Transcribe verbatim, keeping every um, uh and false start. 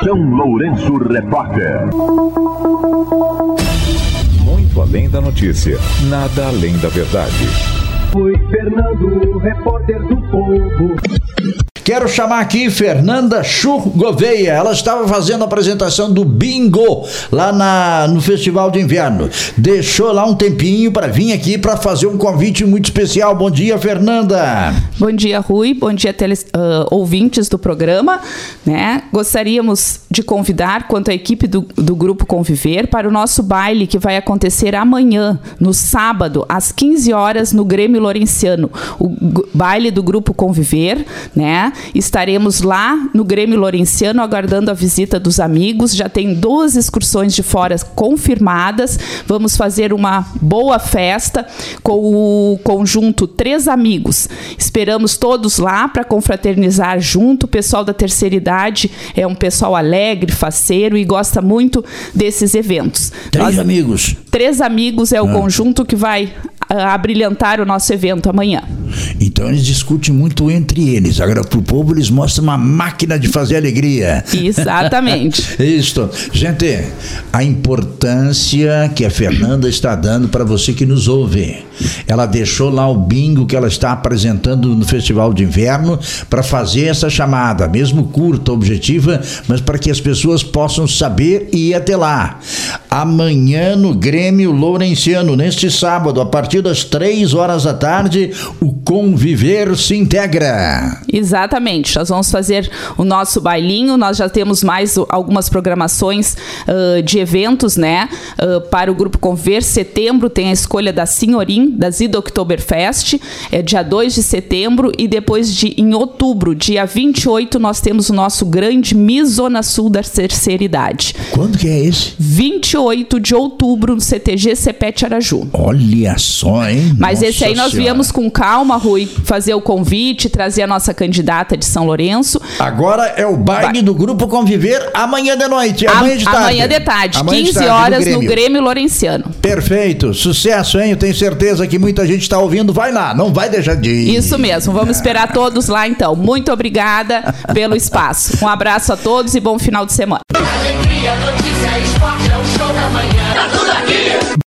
São Lourenço Repórter. Muito além da notícia, nada além da verdade. Foi Fernando, repórter do Povo. Quero chamar aqui Fernanda Chu Gouveia. Ela estava fazendo a apresentação do Bingo lá na, no Festival de Inverno. Deixou lá um tempinho para vir aqui para fazer um convite muito especial. Bom dia, Fernanda. Bom dia, Rui. Bom dia, tele, uh, ouvintes do programa. Né? Gostaríamos de convidar, quanto à equipe do, do Grupo Conviver, para o nosso baile que vai acontecer amanhã, no sábado, às quinze horas, no Grêmio Lourenciano. O g- baile do Grupo Conviver, né? Estaremos lá no Grêmio Lourenciano aguardando a visita dos amigos. Já tem duas excursões de fora confirmadas. Vamos fazer uma boa festa com o conjunto Três Amigos. Esperamos todos lá para confraternizar junto. O pessoal da terceira idade é um pessoal alegre, faceiro e gosta muito desses eventos. Três Nós, amigos. Três Amigos é o ah. conjunto que vai a, abrilhantar o nosso evento amanhã. Então eles discutem muito entre eles. Agora pro povo eles mostram uma máquina de fazer alegria. Exatamente. Isso. Gente, a importância que a Fernanda está dando para você que nos ouve. Ela deixou lá o bingo que ela está apresentando no Festival de Inverno para fazer essa chamada, mesmo curta, objetiva, mas para que as pessoas possam saber e ir até lá. Amanhã no Grêmio Lourenciano, neste sábado, a partir das três horas da tarde, o Conviver se integra. Exatamente, nós vamos fazer o nosso bailinho, nós já temos mais algumas programações uh, de eventos, né, uh, para o Grupo Conviver. Setembro tem a escolha da Senhorim, da Zida Oktoberfest, é dia dois de setembro, e depois de, em outubro, dia vinte e oito, nós temos o nosso grande Miss Zona Sul da terceira idade. Quando que é esse? vinte e oito de outubro, no C T G Cepete Araju. Olha só, hein? Mas Nossa esse aí nós Senhora. viemos com calma, Rui, fazer o convite, trazer a nossa candidata de São Lourenço. Agora é o baile do Grupo Conviver amanhã de noite, amanhã de tarde. Amanhã de tarde, Amanhã de quinze tarde, horas no Grêmio. no Grêmio Lourenciano. Perfeito, sucesso, hein? Eu tenho certeza que muita gente está ouvindo. Vai lá, não vai deixar de ir. Isso mesmo, vamos esperar todos lá então. Muito obrigada pelo espaço. Um abraço a todos e bom final de semana. Alegria, notícia, esporte, é o show da manhã. Tá tudo aqui.